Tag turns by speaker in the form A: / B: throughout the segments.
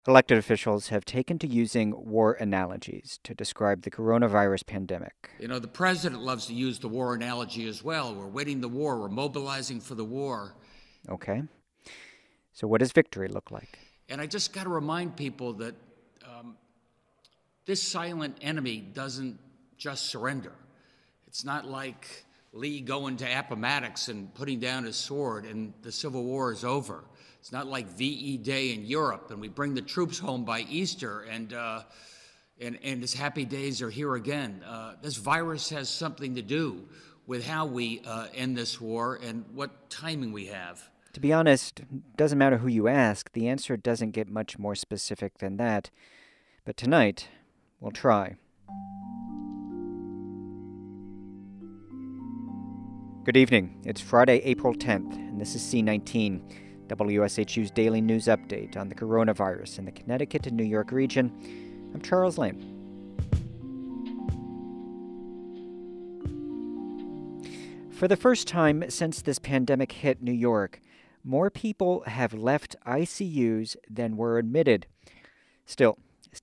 A: Elected officials have taken to using war analogies to describe the coronavirus pandemic.
B: You know, the president loves to use the war analogy as well. We're winning the war, we're mobilizing for the war.
A: Okay. So, what does victory look like?
B: And I just got to remind people that this silent enemy doesn't just surrender. It's not like Lee going to Appomattox and putting down his sword and the Civil War is over. It's not like VE Day in Europe and we bring the troops home by Easter and his happy days are here again. This virus has something to do with how we end this war and what timing we have.
A: To be honest, doesn't matter who you ask, the answer doesn't get much more specific than that. But tonight, we'll try. Good evening. It's Friday, April 10th, and this is C19, WSHU's daily news update on the coronavirus in the Connecticut and New York region. I'm Charles Lane. For the first time since this pandemic hit New York, more people have left ICUs than were admitted. Still,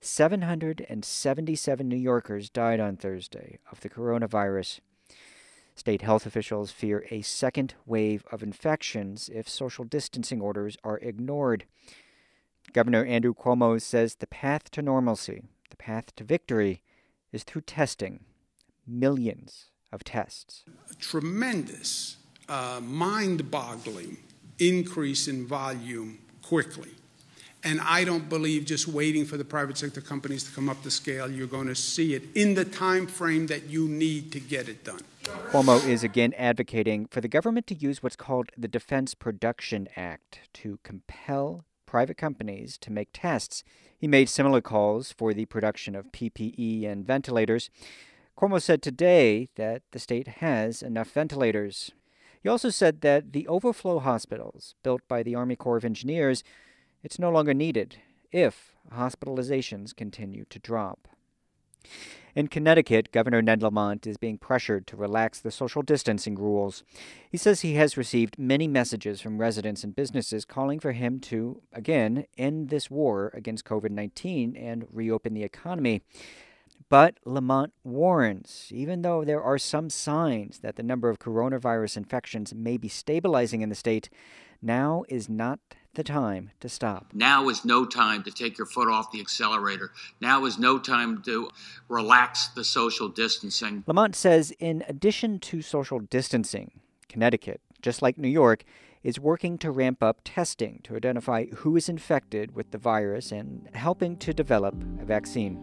A: 777 New Yorkers died on Thursday of the coronavirus. State health officials fear a second wave of infections if social distancing orders are ignored. Governor Andrew Cuomo says the path to normalcy, the path to victory, is through testing. Millions of tests.
C: A tremendous, mind-boggling increase in volume quickly. And I don't believe just waiting for the private sector companies to come up the scale, you're going to see it in the time frame that you need to get it done.
A: Cuomo is again advocating for the government to use what's called the Defense Production Act to compel private companies to make tests. He made similar calls for the production of PPE and ventilators. Cuomo said today that the state has enough ventilators. He also said that the overflow hospitals built by the Army Corps of Engineers, it's no longer needed if hospitalizations continue to drop. In Connecticut, Governor Ned Lamont is being pressured to relax the social distancing rules. He says he has received many messages from residents and businesses calling for him to, again, end this war against COVID-19 and reopen the economy. But Lamont warns, even though there are some signs that the number of coronavirus infections may be stabilizing in the state, now is not the time to stop.
B: Now is no time to take your foot off the accelerator. Now is no time to relax the social distancing.
A: Lamont says in addition to social distancing, Connecticut, just like New York, is working to ramp up testing to identify who is infected with the virus and helping to develop a vaccine.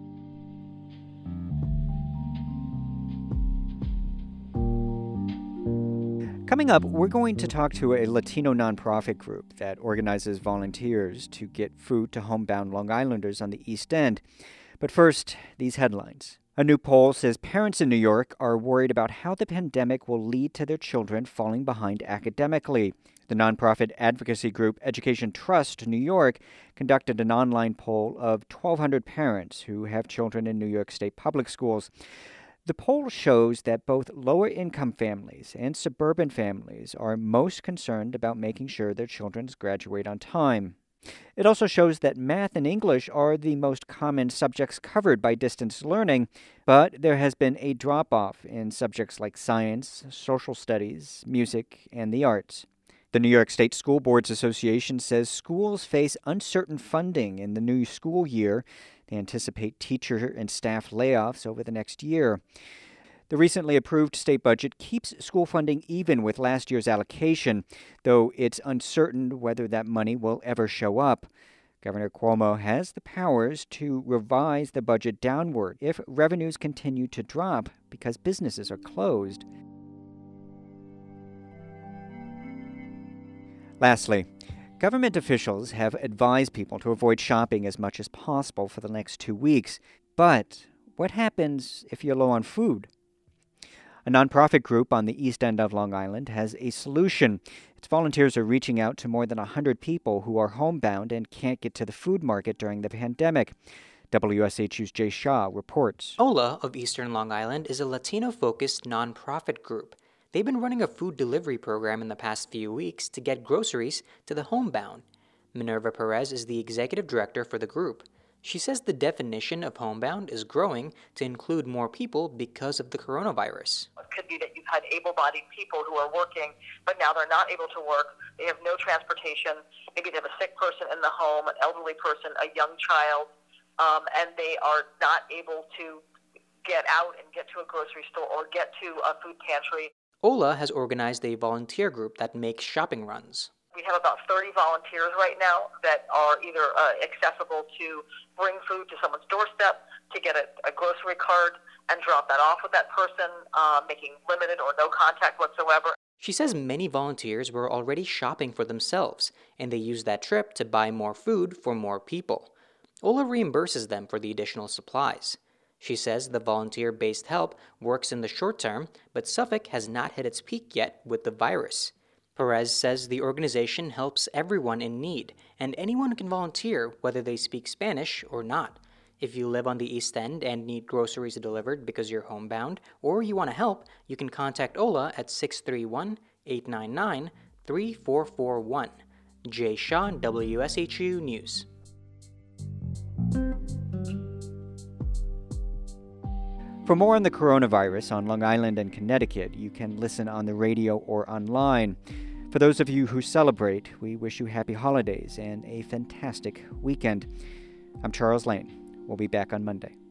A: Coming up, we're going to talk to a Latino nonprofit group that organizes volunteers to get food to homebound Long Islanders on the East End. But first, these headlines. A new poll says parents in New York are worried about how the pandemic will lead to their children falling behind academically. The nonprofit advocacy group Education Trust New York conducted an online poll of 1,200 parents who have children in New York State public schools. The poll shows that both lower-income families and suburban families are most concerned about making sure their children graduate on time. It also shows that math and English are the most common subjects covered by distance learning, but there has been a drop-off in subjects like science, social studies, music, and the arts. The New York State School Boards Association says schools face uncertain funding in the new school year. They anticipate teacher and staff layoffs over the next year. The recently approved state budget keeps school funding even with last year's allocation, though it's uncertain whether that money will ever show up. Governor Cuomo has the powers to revise the budget downward if revenues continue to drop because businesses are closed. Lastly, government officials have advised people to avoid shopping as much as possible for the next 2 weeks. But what happens if you're low on food? A nonprofit group on the East End of Long Island has a solution. Its volunteers are reaching out to more than 100 people who are homebound and can't get to the food market during the pandemic. WSHU's Jay Shaw reports.
D: Hola of Eastern Long Island is a Latino-focused nonprofit group. They've been running a food delivery program in the past few weeks to get groceries to the homebound. Minerva Perez is the executive director for the group. She says the definition of homebound is growing to include more people because of the coronavirus.
E: It could be that you've had able-bodied people who are working, but now they're not able to work. They have no transportation. Maybe they have a sick person in the home, an elderly person, a young child, and they are not able to get out and get to a grocery store or get to a food pantry.
D: Ola has organized a volunteer group that makes shopping runs.
E: We have about 30 volunteers right now that are either accessible to bring food to someone's doorstep, to get a grocery card and drop that off with that person, making limited or no contact whatsoever.
D: She says many volunteers were already shopping for themselves, and they used that trip to buy more food for more people. Ola reimburses them for the additional supplies. She says the volunteer-based help works in the short term, but Suffolk has not hit its peak yet with the virus. Perez says the organization helps everyone in need, and anyone can volunteer whether they speak Spanish or not. If you live on the East End and need groceries delivered because you're homebound, or you want to help, you can contact Ola at 631-899-3441. Jay Shaw, WSHU News.
A: For more on the coronavirus on Long Island and Connecticut, you can listen on the radio or online. For those of you who celebrate, we wish you happy holidays and a fantastic weekend. I'm Charles Lane. We'll be back on Monday.